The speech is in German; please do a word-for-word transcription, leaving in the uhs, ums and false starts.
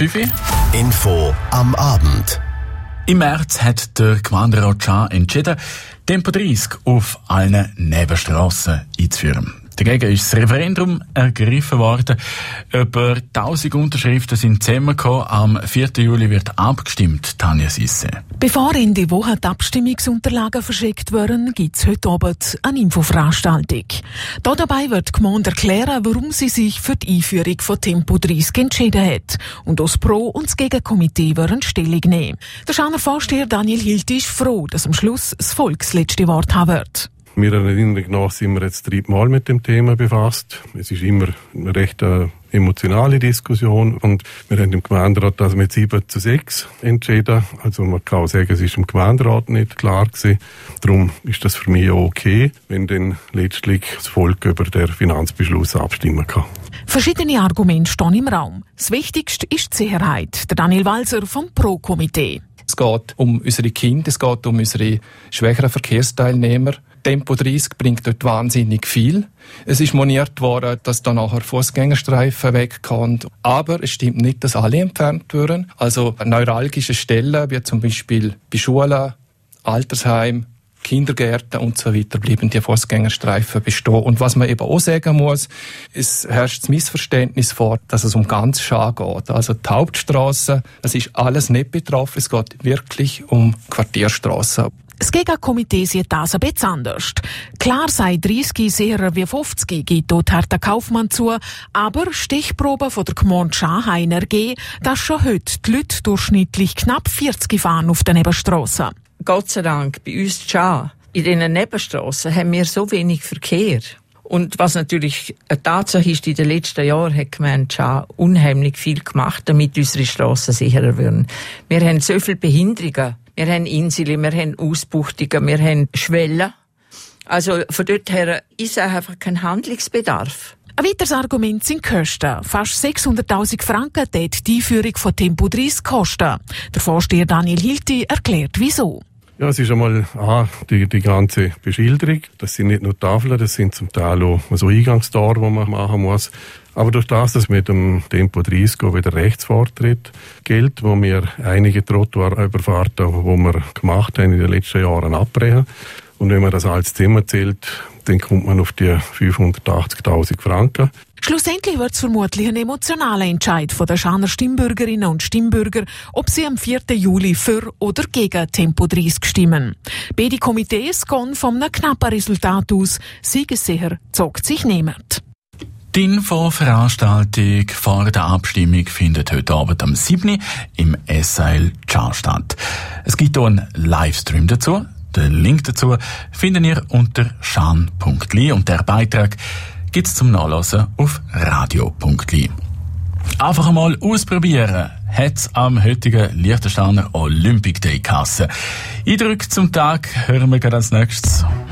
fünf Uhr. Info am Abend. Im März hat der Gemeinderat Schah entschieden, Tempo dreissig auf allen Nebenstrassen einzuführen. Dagegen ist das Referendum ergriffen worden. Über tausend Unterschriften sind zusammengekommen. Am vierten Juli wird abgestimmt, Tanja Sisse. Bevor in die Woche die Abstimmungsunterlagen verschickt werden, gibt es heute Abend eine Infoveranstaltung. Da dabei wird die Gemeinde erklären, warum sie sich für die Einführung von Tempo dreissig entschieden hat. Und das Pro- und das Gegenkomitee werden Stellung nehmen. Der Schaner Vorsteher Daniel Hilti ist froh, dass am Schluss das Volk das letzte Wort haben wird. Mir Erinnerung nach sind wir jetzt dreimal mit dem Thema befasst. Es ist immer eine recht äh, emotionale Diskussion und wir haben im Gemeinderat das mit sieben zu sechs entschieden. Also man kann auch sagen, es ist im Gemeinderat nicht klar gewesen. Darum ist das für mich auch okay, wenn dann letztlich das Volk über den Finanzbeschluss abstimmen kann. Verschiedene Argumente stehen im Raum. Das Wichtigste ist die Sicherheit. Der Daniel Walser vom Pro-Komitee. Es geht um unsere Kinder, es geht um unsere schwächeren Verkehrsteilnehmer. Tempo dreissig bringt dort wahnsinnig viel. Es ist moniert worden, dass da nachher Fußgängerstreifen wegkommen. Aber es stimmt nicht, dass alle entfernt werden. Also neuralgische Stellen, wie zum Beispiel bei Schulen, Altersheimen, Kindergärten und so weiter, bleiben die Fußgängerstreifen bestehen. Und was man eben auch sagen muss, es herrscht das Missverständnis vor, dass es um ganz Schah geht. Also die Hauptstrasse, das ist alles nicht betroffen. Es geht wirklich um Quartierstrassen. Das Gegenkomitee sieht das ein bisschen anders. Klar sei dreißig sicherer wie fünfzig, geht dort Herr Kaufmann zu, aber Stichproben von der Gemeinde Schah haben ergeben, dass schon heute die Leute durchschnittlich knapp vierzig fahren auf den Nebenstrassen. Gott sei Dank, bei uns Schah, in diesen Nebenstrassen haben wir so wenig Verkehr. Und was natürlich eine Tatsache ist, in den letzten Jahren hat die Gemeinde Schah unheimlich viel gemacht, damit unsere Strassen sicherer werden. Wir haben so viele Behinderungen. Wir haben Inseln, wir haben Ausbuchtungen, wir haben Schwellen. Also von dort her ist einfach kein Handlungsbedarf. Ein weiteres Argument sind die Kosten. Fast sechshunderttausend Franken tät die Einführung von Tempo dreissig kosten. Der Vorsteher Daniel Hilti erklärt, wieso. Ja, es ist einmal ah, die, die ganze Beschilderung. Das sind nicht nur Tafeln, das sind zum Teil auch so Eingangstore, die man machen muss. Aber durch das, dass mit dem Tempo dreissig auch wieder Rechtsvortritt gilt, wo wir einige Trottoirüberfahrten, die wir gemacht haben in den letzten Jahren, abbrechen. Und wenn man das als Zimmer zählt, dann kommt man auf die fünfhundertachtzigtausend Franken. Schlussendlich wird es vermutlich ein emotionaler Entscheid von der Schaner Stimmbürgerinnen und Stimmbürger, ob sie am vierten Juli für oder gegen Tempo dreissig stimmen. Beide Komitees gehen von einem knappen Resultat aus. Siegessicher zog sich niemand. Die Infoveranstaltung vor der Abstimmung findet heute Abend am siebten Uhr im S A L Schah statt. Es gibt auch einen Livestream dazu. Den Link dazu findet ihr unter schan punkt l i und der Beitrag gibt es zum Nachlesen auf radio punkt l i. Einfach einmal ausprobieren hat es am heutigen Liechtensteiner Olympic Day Kasse. Eindrücke zum Tag hören wir gerade als nächstes.